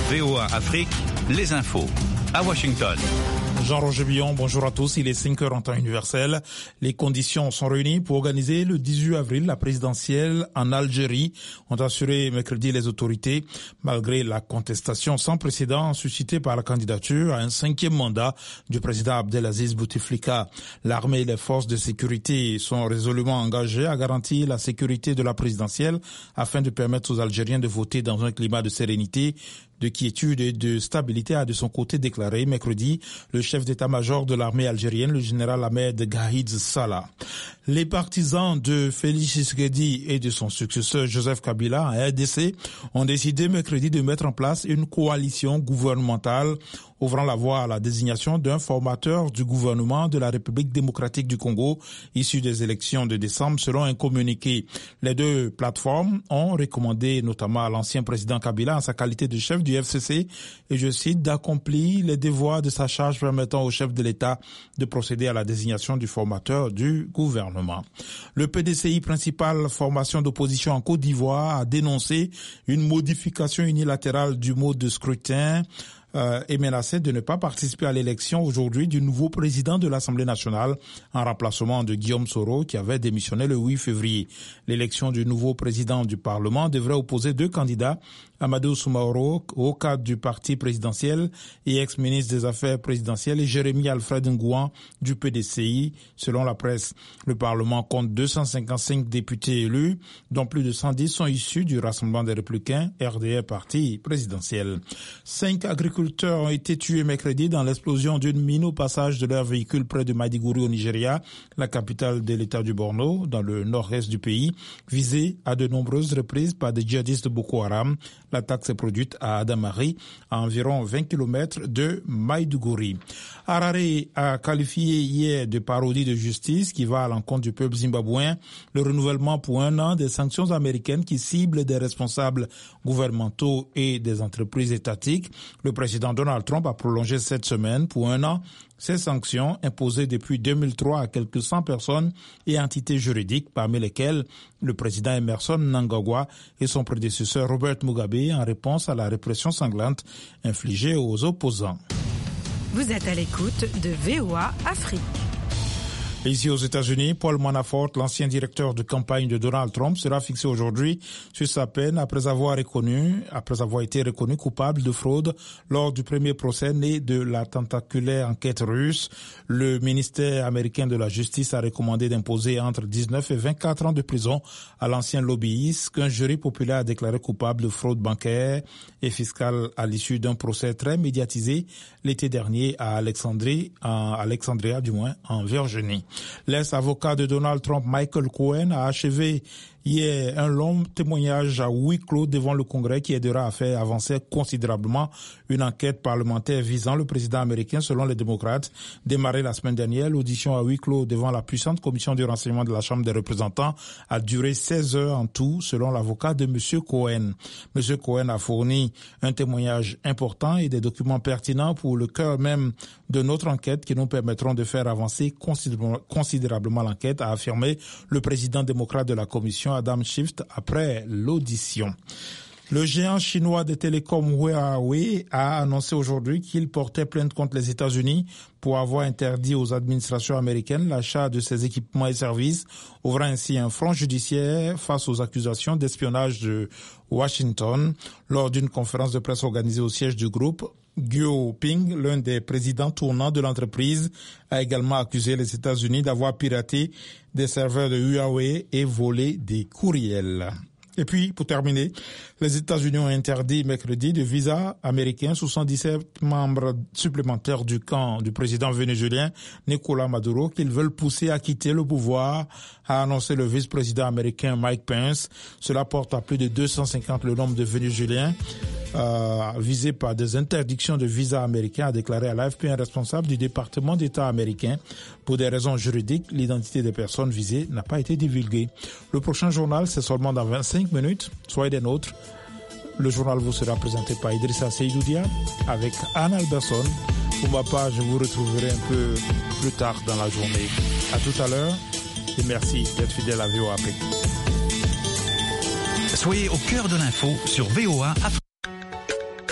VOA Afrique, les infos. À Washington. Jean-Roger Billon, bonjour à tous. Il est 5h en temps universel. Les conditions sont réunies pour organiser le 18 avril la présidentielle en Algérie, ont assuré mercredi les autorités, malgré la contestation sans précédent suscitée par la candidature à un 5e mandat du président Abdelaziz Bouteflika. L'armée et les forces de sécurité sont résolument engagées à garantir la sécurité de la présidentielle afin de permettre aux Algériens de voter dans un climat de sérénité, de quiétude et de stabilité, a de son côté déclaré mercredi le chef d'état-major de l'armée algérienne, le général Ahmed Gahid Salah. Les partisans de Félix Tshisekedi et de son successeur Joseph Kabila en RDC ont décidé mercredi de mettre en place une coalition gouvernementale ouvrant la voie à la désignation d'un formateur du gouvernement de la République démocratique du Congo issu des élections de décembre, selon un communiqué. Les deux plateformes ont recommandé notamment à l'ancien président Kabila en sa qualité de chef du FCC et, je cite, d'accomplir les devoirs de sa charge permettant au chef de l'État de procéder à la désignation du formateur du gouvernement. Le PDCI, principale formation d'opposition en Côte d'Ivoire, a dénoncé une modification unilatérale du mode de scrutin est menacé de ne pas participer à l'élection aujourd'hui du nouveau président de l'Assemblée nationale en remplacement de Guillaume Soro qui avait démissionné le 8 février. L'élection du nouveau président du Parlement devrait opposer deux candidats, Amadou Soumaoro au cadre du parti présidentiel et ex-ministre des Affaires présidentielles et Jérémy Alfred Ngouan du PDCI, selon la presse. Le Parlement compte 255 députés élus, dont plus de 110 sont issus du Rassemblement des Républicains, RDR parti présidentiel. 5 agriculteurs ont été tués mercredi dans l'explosion d'une mine au passage de leur véhicule près de Maiduguri au Nigeria, la capitale de l'État du Borno, dans le nord-est du pays, visée à de nombreuses reprises par des djihadistes de Boko Haram. L'attaque s'est produite à Adamari, à environ 20 km de Maiduguri. Harare a qualifié hier de parodie de justice qui va à l'encontre du peuple zimbabwéen le renouvellement pour un an des sanctions américaines qui ciblent des responsables gouvernementaux et des entreprises étatiques. Le président Donald Trump a prolongé cette semaine pour un an ces sanctions imposées depuis 2003 à quelques 100 personnes et entités juridiques, parmi lesquelles le président Emerson Mnangagwa et son prédécesseur Robert Mugabe, en réponse à la répression sanglante infligée aux opposants. Vous êtes à l'écoute de VOA Afrique. Ici aux États-Unis, Paul Manafort, l'ancien directeur de campagne de Donald Trump, sera fixé aujourd'hui sur sa peine après avoir été reconnu coupable de fraude lors du premier procès né de la tentaculaire enquête russe. Le ministère américain de la Justice a recommandé d'imposer entre 19 et 24 ans de prison à l'ancien lobbyiste qu'un jury populaire a déclaré coupable de fraude bancaire et fiscale à l'issue d'un procès très médiatisé l'été dernier à Alexandria, en Virginie. L'ex-avocat de Donald Trump, Michael Cohen, a achevé hier un long témoignage à huis clos devant le Congrès qui aidera à faire avancer considérablement une enquête parlementaire visant le président américain selon les démocrates. Démarrée la semaine dernière, l'audition à huis clos devant la puissante commission du renseignement de la Chambre des représentants a duré 16 heures en tout selon l'avocat de M. Cohen. M. Cohen a fourni un témoignage important et des documents pertinents pour le cœur même de notre enquête qui nous permettront de faire avancer considérablement l'enquête, a affirmé le président démocrate de la commission Adam Schiff après l'audition. Le géant chinois des télécoms Huawei a annoncé aujourd'hui qu'il portait plainte contre les États-Unis pour avoir interdit aux administrations américaines l'achat de ses équipements et services, ouvrant ainsi un front judiciaire face aux accusations d'espionnage de Washington. Lors d'une conférence de presse organisée au siège du groupe, Guo Ping, l'un des présidents tournants de l'entreprise, a également accusé les États-Unis d'avoir piraté des serveurs de Huawei et volé des courriels. Et puis, pour terminer, les États-Unis ont interdit mercredi de visa américain 77 membres supplémentaires du camp du président vénézuélien Nicolás Maduro qu'ils veulent pousser à quitter le pouvoir, a annoncé le vice-président américain Mike Pence. Cela porte à plus de 250 le nombre de Vénézuéliens visés par des interdictions de visa américain, a déclaré à l'AFP un responsable du département d'État américain. Pour des raisons juridiques, l'identité des personnes visées n'a pas été divulguée. Le prochain journal, c'est seulement dans 25 minutes. Soyez des nôtres. Le journal vous sera présenté par Idrissa Seydoudia avec Anne Alberson. Pour ma part, je vous retrouverai un peu plus tard dans la journée. À tout à l'heure et merci d'être fidèle à VOA Afrique. Soyez au cœur de l'info sur VOA Afrique.